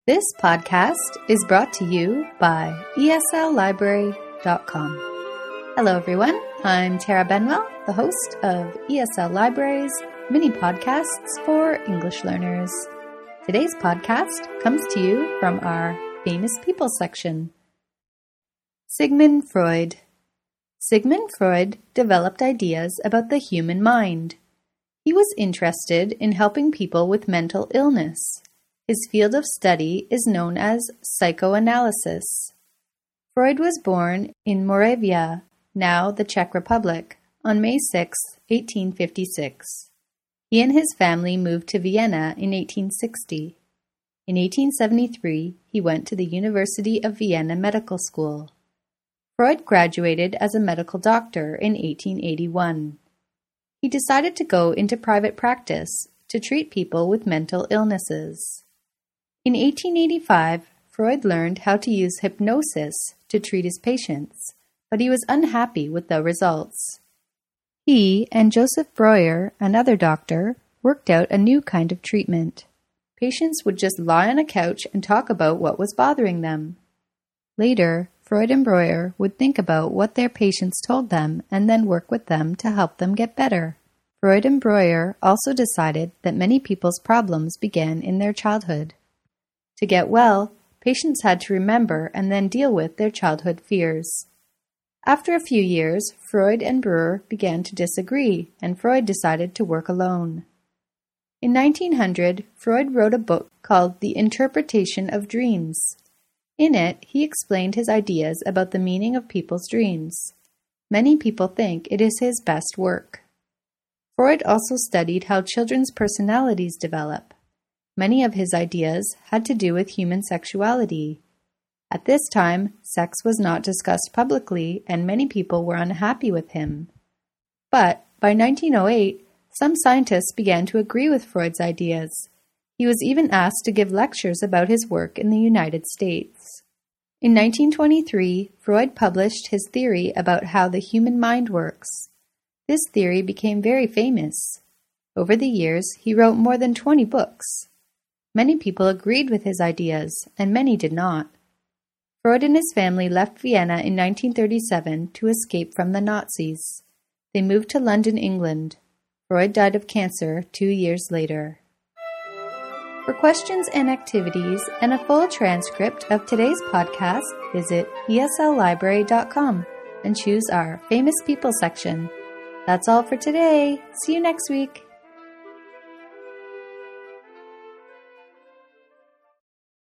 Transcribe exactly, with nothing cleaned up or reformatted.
This podcast is brought to you by E S L library dot com. Hello everyone, I'm Tara Benwell, the host of E S L Library's mini podcasts for English learners. Today's podcast comes to you from our Famous People section. Sigmund Freud. Sigmund Freud developed ideas about the human mind. He was interested in helping people with mental illness. His field of study is known as psychoanalysis. Freud was born in Moravia, now the Czech Republic, on May sixth, eighteen fifty-six. He and his family moved to Vienna in eighteen sixty. In eighteen seventy-three, he went to the University of Vienna Medical School. Freud graduated as a medical doctor in eighteen eighty-one. He decided to go into private practice to treat people with mental illnesses. In eighteen eighty-five, Freud learned how to use hypnosis to treat his patients, but he was unhappy with the results. He and Joseph Breuer, another doctor, worked out a new kind of treatment. Patients would just lie on a couch and talk about what was bothering them. Later, Freud and Breuer would think about what their patients told them and then work with them to help them get better. Freud and Breuer also decided that many people's problems began in their childhood. To get well, patients had to remember and then deal with their childhood fears. After a few years, Freud and Breuer began to disagree, and Freud decided to work alone. In nineteen hundred, Freud wrote a book called The Interpretation of Dreams. In it, he explained his ideas about the meaning of people's dreams. Many people think it is his best work. Freud also studied how children's personalities develop. Many of his ideas had to do with human sexuality. At this time, sex was not discussed publicly, and many people were unhappy with him. But by nineteen oh eight, some scientists began to agree with Freud's ideas. He was even asked to give lectures about his work in the United States. In nineteen twenty-three, Freud published his theory about how the human mind works. This theory became very famous. Over the years, he wrote more than twenty books. Many people agreed with his ideas, and many did not. Freud and his family left Vienna in nineteen thirty-seven to escape from the Nazis. They moved to London, England. Freud died of cancer two years later. For questions and activities and a full transcript of today's podcast, visit E S L library dot com and choose our Famous People section. That's all for today. See you next week.